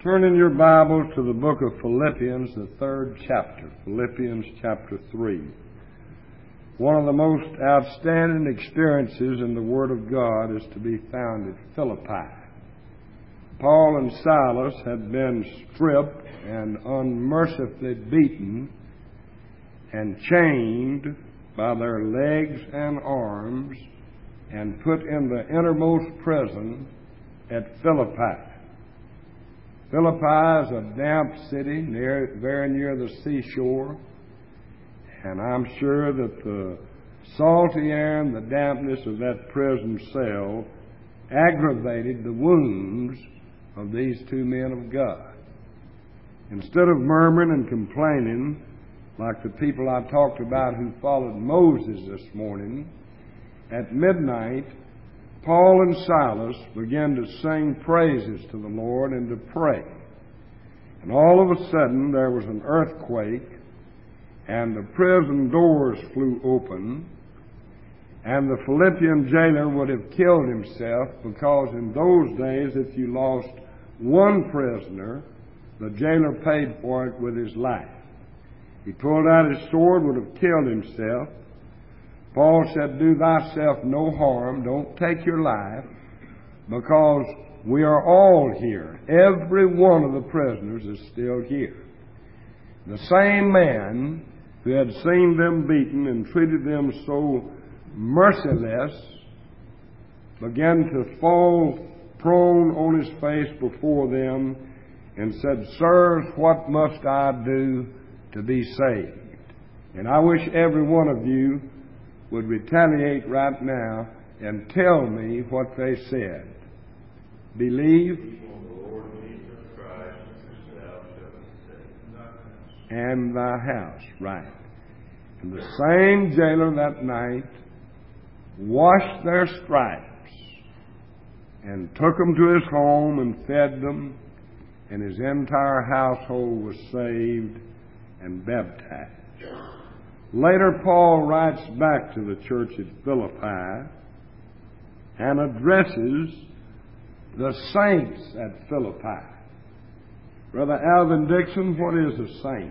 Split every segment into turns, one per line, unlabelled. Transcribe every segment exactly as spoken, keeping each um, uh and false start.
Turn in your Bibles to the book of Philippians, the third chapter, Philippians chapter three. One of the most outstanding experiences in the Word of God is to be found at Philippi. Paul and Silas had been stripped and unmercifully beaten and chained by their legs and arms and put in the innermost prison at Philippi. Philippi is a damp city near, very near the seashore, and I'm sure that the salty air and the dampness of that prison cell aggravated the wounds of these two men of God. Instead of murmuring and complaining like the people I talked about who followed Moses this morning, at midnight Paul and Silas began to sing praises to the Lord and to pray. And all of a sudden there was an earthquake, and the prison doors flew open, and the Philippian jailer would have killed himself, because in those days if you lost one prisoner, the jailer paid for it with his life. He pulled out his sword, would have killed himself. Paul said, "Do thyself no harm, don't take your life, because we are all here. Every one of the prisoners is still here." The same man who had seen them beaten and treated them so merciless began to fall prone on his face before them and said, "Sirs, what must I do to be saved?" And I wish every one of you would retaliate right now and tell me what they said. Believe and thy house. Right. And the same jailer that night washed their stripes and took them to his home and fed them, and his entire household was saved and baptized. Later, Paul writes back to the church at Philippi and addresses the saints at Philippi. Brother Alvin Dixon, what is a saint?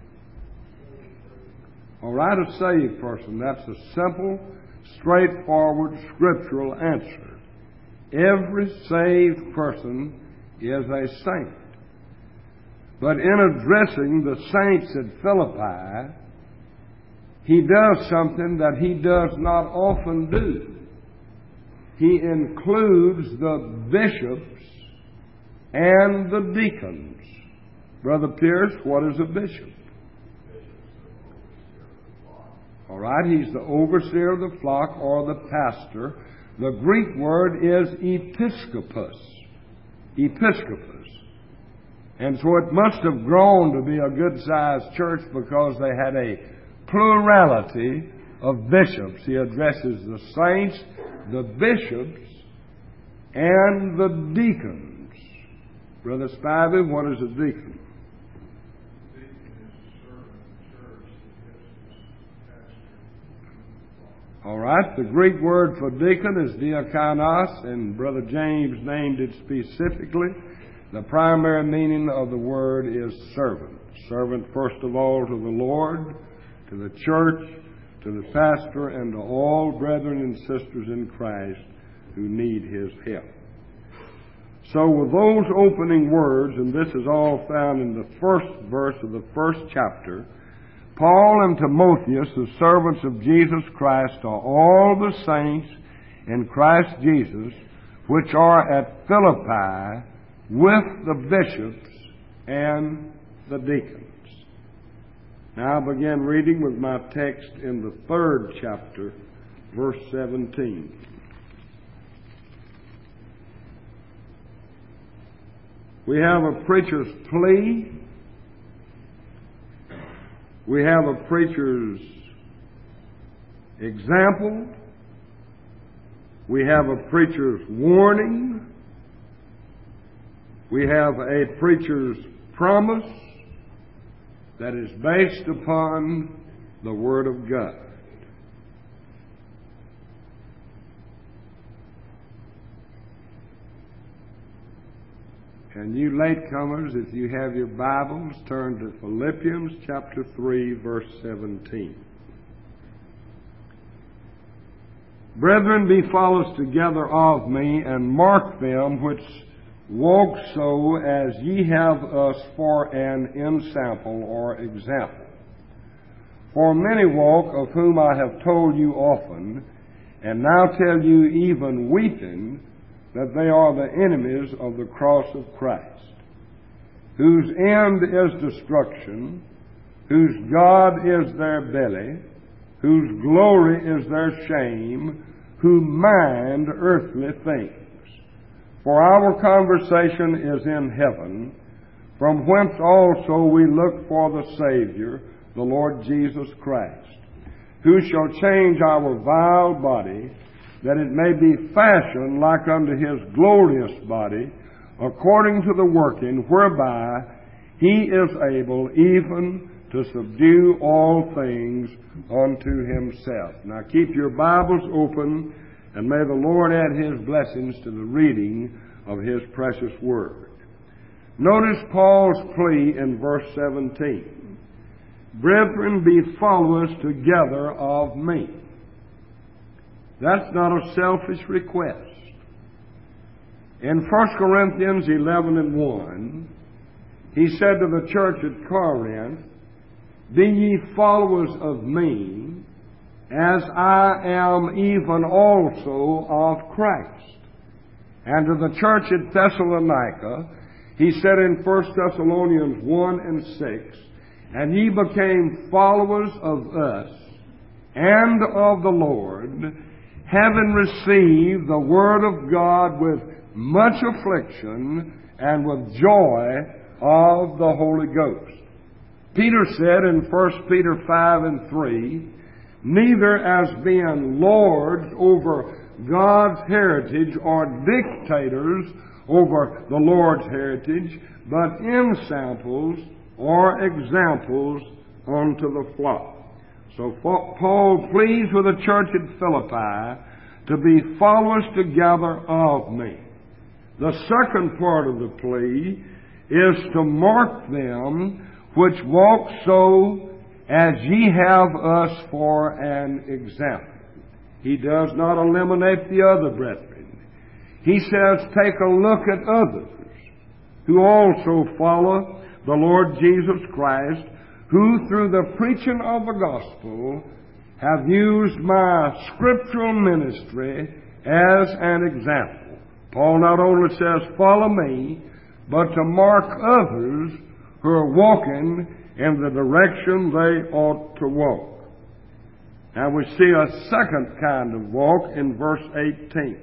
All right, a saved person. That's a simple, straightforward, scriptural answer. Every saved person is a saint. But in addressing the saints at Philippi, he does something that he does not often do. He includes the bishops and the deacons. Brother Pierce, what is a bishop? All right, he's the overseer of the flock or the pastor. The Greek word is episkopos. Episkopos. And so it must have grown to be a good-sized church because they had a plurality of bishops. He addresses the saints, the bishops, and the deacons. Brother Spivey, what is a deacon? All right, the Greek word for deacon is diakonos, and Brother James named it specifically. The primary meaning of the word is servant. Servant, first of all, to the Lord, to the church, to the pastor, and to all brethren and sisters in Christ who need his help. So with those opening words, and this is all found in the first verse of the first chapter, Paul and Timotheus, the servants of Jesus Christ, to all the saints in Christ Jesus, which are at Philippi, with the bishops and the deacons. Now I begin reading with my text in the third chapter, verse seventeen. We have a preacher's plea. We have a preacher's example. We have a preacher's warning. We have a preacher's promise that is based upon the Word of God. And you latecomers, if you have your Bibles, turn to Philippians chapter three, verse seventeen. Brethren, be followers together of me, and mark them which walk so as ye have us for an ensample or example. For many walk, of whom I have told you often, and now tell you even weeping, that they are the enemies of the cross of Christ, whose end is destruction, whose God is their belly, whose glory is their shame, who mind earthly things. For our conversation is in heaven, from whence also we look for the Savior, the Lord Jesus Christ, who shall change our vile body, that it may be fashioned like unto his glorious body, according to the working whereby he is able even to subdue all things unto himself. Now keep your Bibles open, and may the Lord add his blessings to the reading of his precious word. Notice Paul's plea in verse seventeen. Brethren, be followers together of me. That's not a selfish request. In First Corinthians eleven and one, he said to the church at Corinth, Be ye followers of me, as I am even also of Christ. And to the church at Thessalonica, he said in First Thessalonians one and six, And ye became followers of us and of the Lord, having received the word of God with much affliction and with joy of the Holy Ghost. Peter said in First Peter five and three, Neither as being lords over God's heritage or dictators over the Lord's heritage, but ensamples or examples unto the flock. So Paul pleads with the church at Philippi to be followers together of me. The second part of the plea is to mark them which walk so as ye have us for an example. He does not eliminate the other brethren. He says, take a look at others who also follow the Lord Jesus Christ, who through the preaching of the gospel have used my scriptural ministry as an example. Paul not only says, follow me, but to mark others who are walking in the direction they ought to walk. Now we see a second kind of walk in verse eighteen.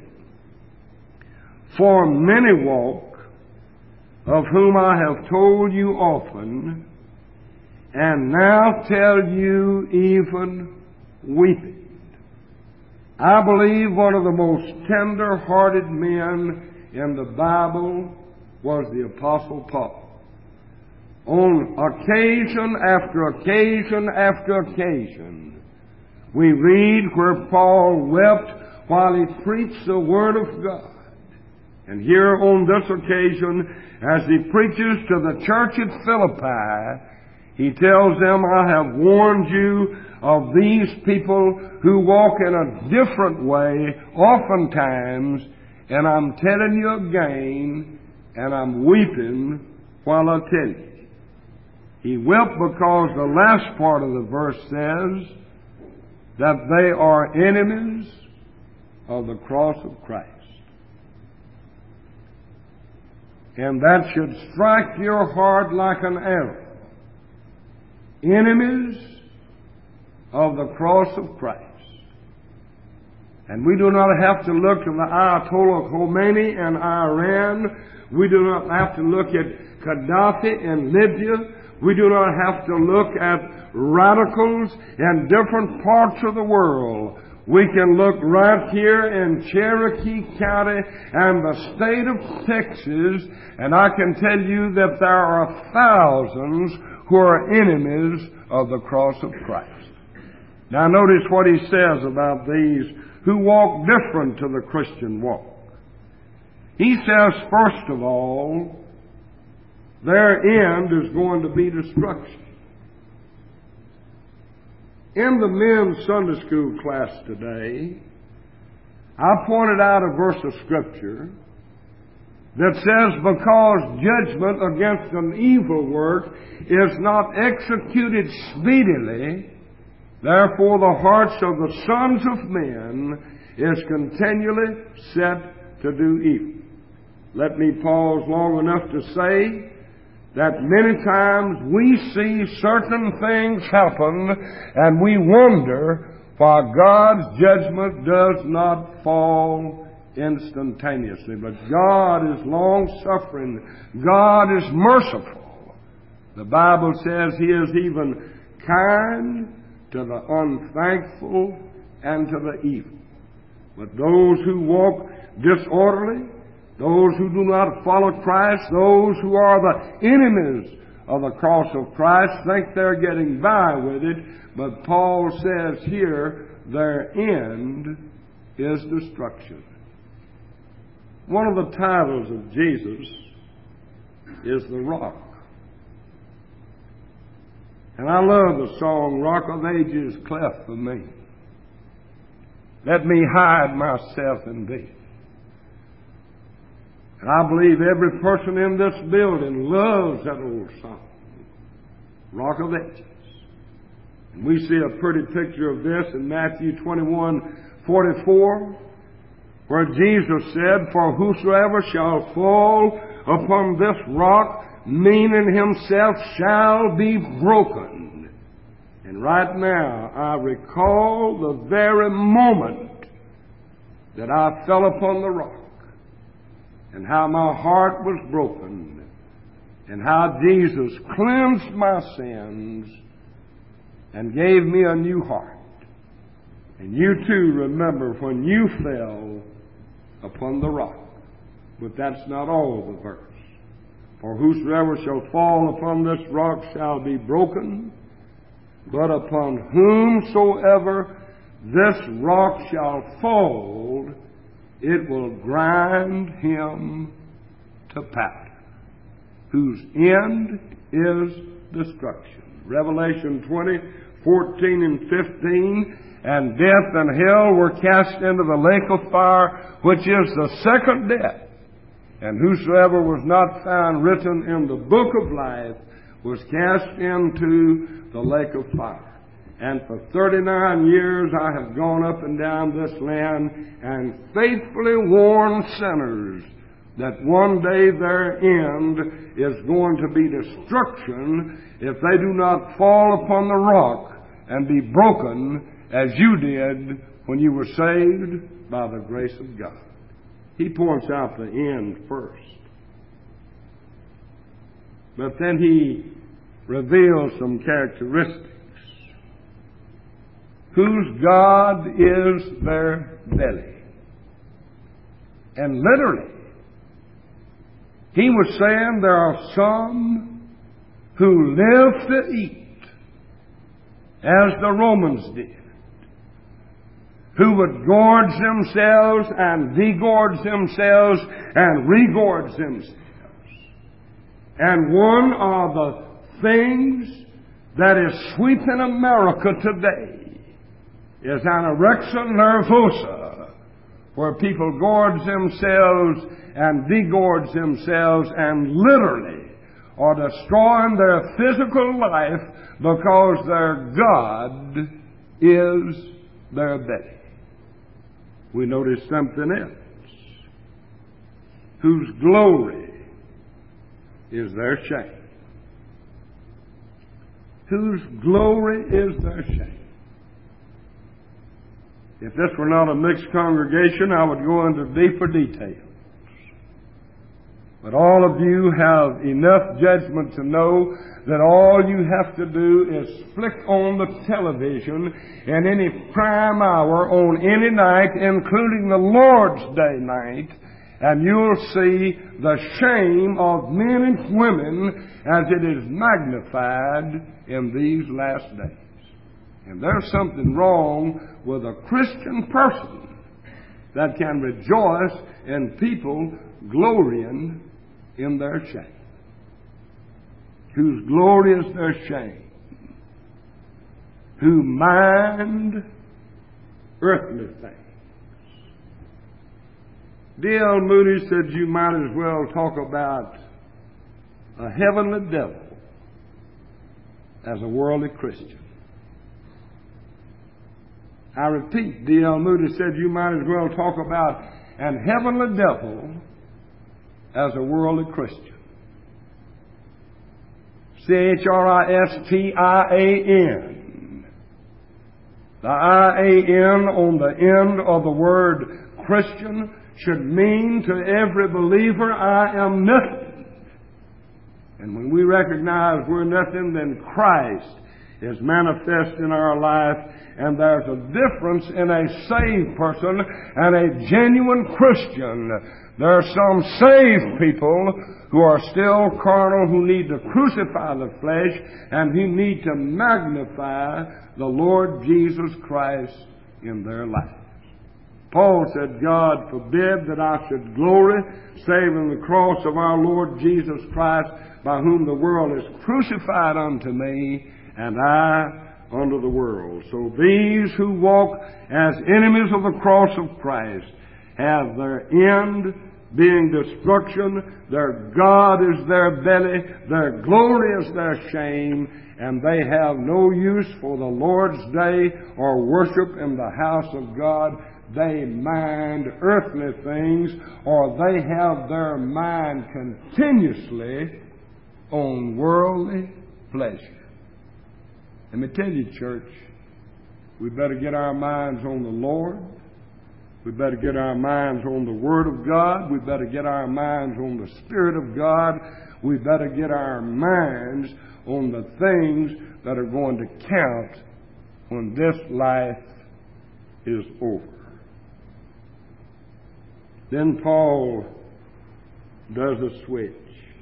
For many walk, of whom I have told you often, and now tell you even weeping. I believe one of the most tender-hearted men in the Bible was the Apostle Paul. On occasion after occasion after occasion, we read where Paul wept while he preached the Word of God. And here on this occasion, as he preaches to the church at Philippi, he tells them, I have warned you of these people who walk in a different way oftentimes, and I'm telling you again, and I'm weeping while I tell you. He wept because the last part of the verse says that they are enemies of the cross of Christ. And that should strike your heart like an arrow. Enemies of the cross of Christ. And we do not have to look to the Ayatollah Khomeini in Iran. We do not have to look at Gaddafi in Libya. We do not have to look at radicals in different parts of the world. We can look right here in Cherokee County and the state of Texas, and I can tell you that there are thousands who are enemies of the cross of Christ. Now notice what he says about these who walk different to the Christian walk. He says, first of all, their end is going to be destruction. In the men's Sunday school class today, I pointed out a verse of Scripture that says, because judgment against an evil work is not executed speedily, therefore the hearts of the sons of men is continually set to do evil. Let me pause long enough to say that many times we see certain things happen and we wonder why God's judgment does not fall instantaneously. But God is long-suffering. God is merciful. The Bible says He is even kind to the unthankful and to the evil. But those who walk disorderly, those who do not follow Christ, those who are the enemies of the cross of Christ, think they're getting by with it. But Paul says here, their end is destruction. One of the titles of Jesus is the Rock. And I love the song, Rock of Ages, cleft for me. Let me hide myself in Thee. And I believe every person in this building loves that old song, Rock of Ages. And we see a pretty picture of this in Matthew twenty-one forty-four, where Jesus said, for whosoever shall fall upon this rock, meaning himself, shall be broken. And right now, I recall the very moment that I fell upon the rock, and how my heart was broken, and how Jesus cleansed my sins and gave me a new heart. And you too remember when you fell upon the rock. But that's not all the verse. For whosoever shall fall upon this rock shall be broken, but upon whomsoever this rock shall fall, it will grind him to powder, whose end is destruction. Revelation twenty, fourteen and fifteen, and death and hell were cast into the lake of fire, which is the second death. And whosoever was not found written in the book of life was cast into the lake of fire. And for thirty-nine years I have gone up and down this land and faithfully warned sinners that one day their end is going to be destruction if they do not fall upon the rock and be broken as you did when you were saved by the grace of God. He points out the end first. But then he reveals some characteristics. Whose God is their belly. And literally, he was saying there are some who live to eat, as the Romans did, who would gorge themselves and degorge themselves and regorge themselves. And one of the things that is sweeping America today is anorexia nervosa, where people gorge themselves and degorge themselves and literally are destroying their physical life because their God is their belly. We notice something else. Whose glory is their shame. Whose glory is their shame. If this were not a mixed congregation, I would go into deeper details. But all of you have enough judgment to know that all you have to do is flick on the television in any prime hour on any night, including the Lord's Day night, and you'll see the shame of men and women as it is magnified in these last days. And there's something wrong with a Christian person that can rejoice in people glorying in their shame. whose glory is their shame, who mind earthly things. D L Moody said you might as well talk about a heavenly devil as a worldly Christian. I repeat, D L Moody said you might as well talk about an heavenly devil as a worldly Christian. C H R I S T I A N. The I A N on the end of the word Christian should mean to every believer, I am nothing. And when we recognize we're nothing, then Christ is manifest in our life, and there's a difference in a saved person and a genuine Christian. There are some saved people who are still carnal, who need to crucify the flesh, and who need to magnify the Lord Jesus Christ in their lives. Paul said, God forbid that I should glory save in the cross of our Lord Jesus Christ, by whom the world is crucified unto me, and I unto the world. So these who walk as enemies of the cross of Christ have their end being destruction, their God is their belly, their glory is their shame, and they have no use for the Lord's day or worship in the house of God. They mind earthly things, or they have their mind continuously on worldly pleasure. Let me tell you, church, we better get our minds on the Lord. We better get our minds on the Word of God. We better get our minds on the Spirit of God. We better get our minds on the things that are going to count when this life is over. Then Paul does a switch.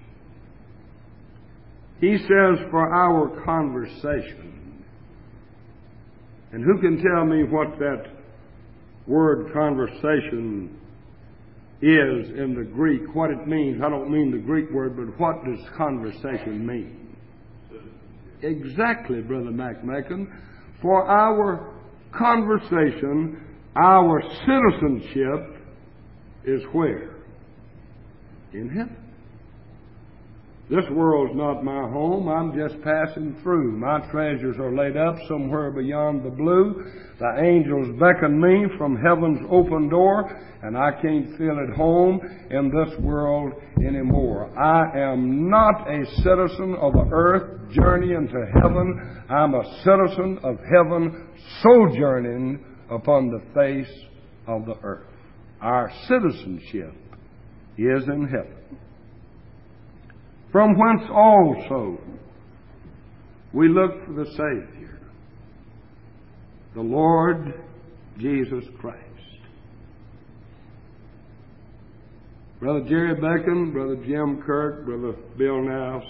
He says, for our conversation. And who can tell me what that word conversation is in the Greek, what it means? I don't mean the Greek word, but what does conversation mean? Exactly, Brother McMakin. For our conversation, our citizenship is where? In heaven. This world's not my home. I'm just passing through. My treasures are laid up somewhere beyond the blue. The angels beckon me from heaven's open door, and I can't feel at home in this world anymore. I am not a citizen of the earth journeying to heaven. I'm a citizen of heaven sojourning upon the face of the earth. Our citizenship is in heaven. From whence also we look for the Savior, the Lord Jesus Christ. Brother Jerry Bacon, Brother Jim Kirk, Brother Bill Naus.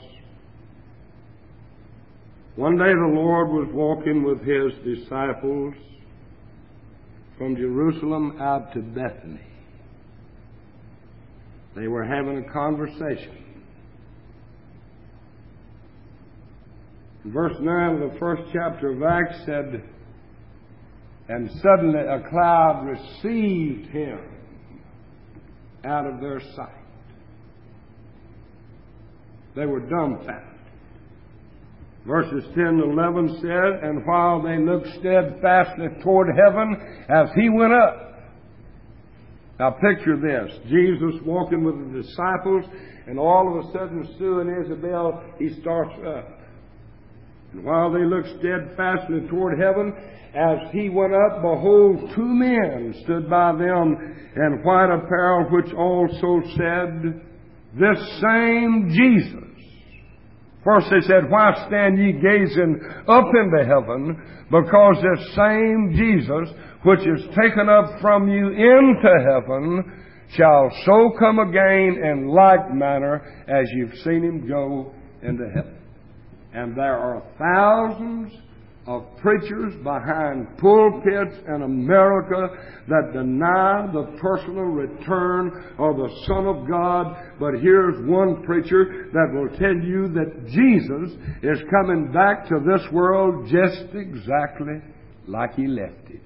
One day the Lord was walking with His disciples from Jerusalem out to Bethany. They were having a conversation. Verse nine of the first chapter of Acts said, and suddenly a cloud received Him out of their sight. They were dumbfounded. Verses ten to eleven said, and while they looked steadfastly toward heaven as He went up. Now picture this, Jesus walking with the disciples, and all of a sudden Sue and Isabel, He starts up. And while they looked steadfastly toward heaven, as He went up, behold, two men stood by them in white apparel, which also said, this same Jesus. First they said, why stand ye gazing up into heaven? Because this same Jesus, which is taken up from you into heaven, shall so come again in like manner as you've seen Him go into heaven. And there are thousands of preachers behind pulpits in America that deny the personal return of the Son of God. But here's one preacher that will tell you that Jesus is coming back to this world just exactly like He left it.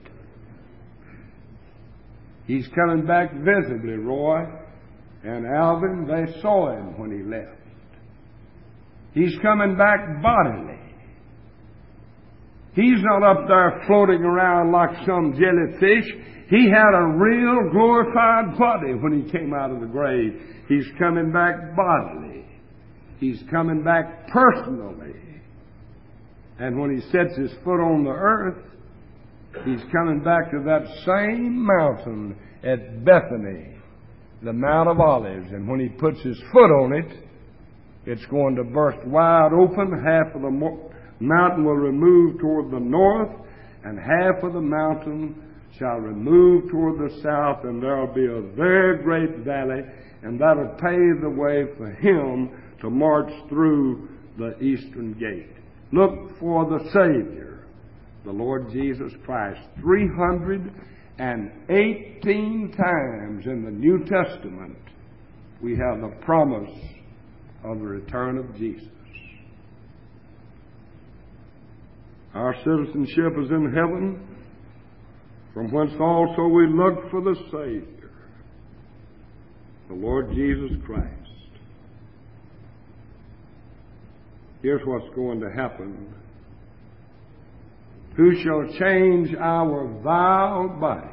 He's coming back visibly, Roy and Alvin. They saw Him when He left. He's coming back bodily. He's not up there floating around like some jellyfish. He had a real glorified body when He came out of the grave. He's coming back bodily. He's coming back personally. And when He sets His foot on the earth, He's coming back to that same mountain at Bethany, the Mount of Olives. And when He puts His foot on it, it's going to burst wide open. Half of the mo- mountain will remove toward the north, and half of the mountain shall remove toward the south, and there will be a very great valley, and that will pave the way for Him to march through the eastern gate. Look for the Savior, the Lord Jesus Christ. three hundred eighteen times in the New Testament we have the promise of the return of Jesus. Our citizenship is in heaven, from whence also we look for the Savior, the Lord Jesus Christ. Here's what's going to happen. Who shall change our vile body,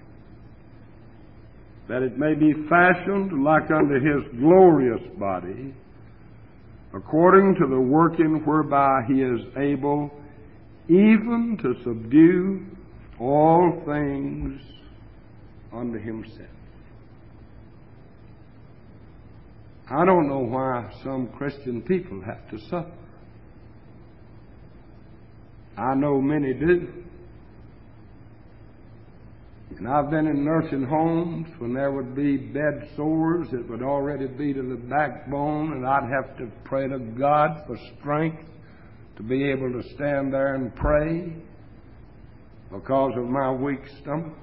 that it may be fashioned like unto His glorious body, according to the working whereby He is able even to subdue all things unto Himself. I don't know why some Christian people have to suffer. I know many do. And I've been in nursing homes when there would be bed sores that would already be to the backbone, and I'd have to pray to God for strength to be able to stand there and pray because of my weak stomach.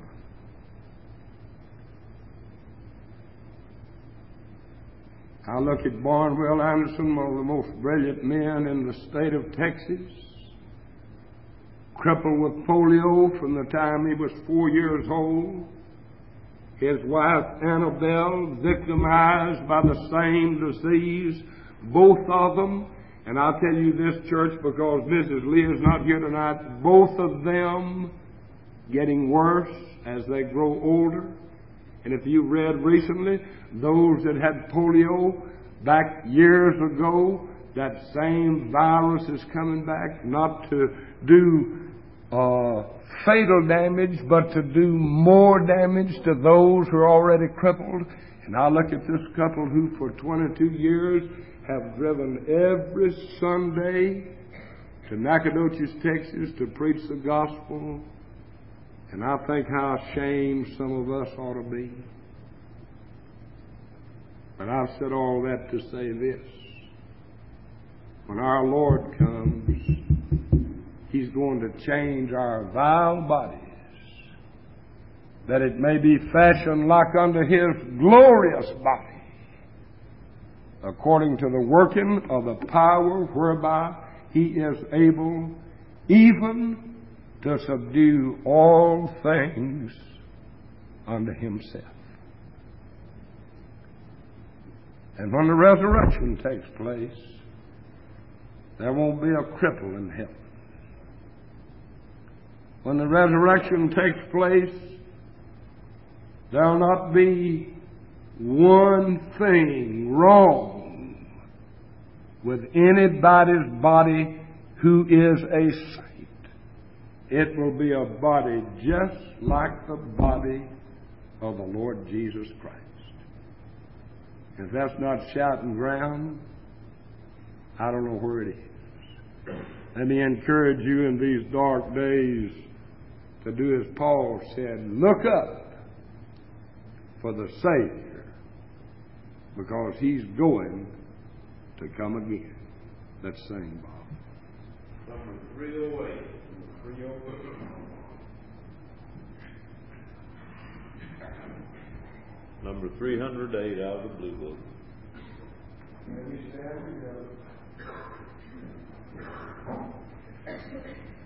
I look at Barnwell Anderson, one of the most brilliant men in the state of Texas, crippled with polio from the time he was four years old. His wife, Annabelle, victimized by the same disease, both of them. And I'll tell you this, church, because Missus Lee is not here tonight, both of them getting worse as they grow older. And if you read recently, those that had polio back years ago, that same virus is coming back, not to do uh, fatal damage, but to do more damage to those who are already crippled. And I look at this couple who for twenty-two years have driven every Sunday to Nacogdoches, Texas to preach the gospel. And I think how ashamed some of us ought to be. But I've said all that to say this. When our Lord comes, He's going to change our vile bodies, that it may be fashioned like unto His glorious body, according to the working of the power whereby He is able even to subdue all things unto Himself. And when the resurrection takes place, there won't be a cripple in heaven. When the resurrection takes place, there'll not be one thing wrong with anybody's body who is a saint. It will be a body just like the body of the Lord Jesus Christ. If that's not shouting ground, I don't know where it is. Let me encourage you in these dark days to do as Paul said, look up for the Savior, because He's going to come again. Let's sing, Bob. Number three oh eight.
Number three hundred eight out of the Blue Book.
May we stand together.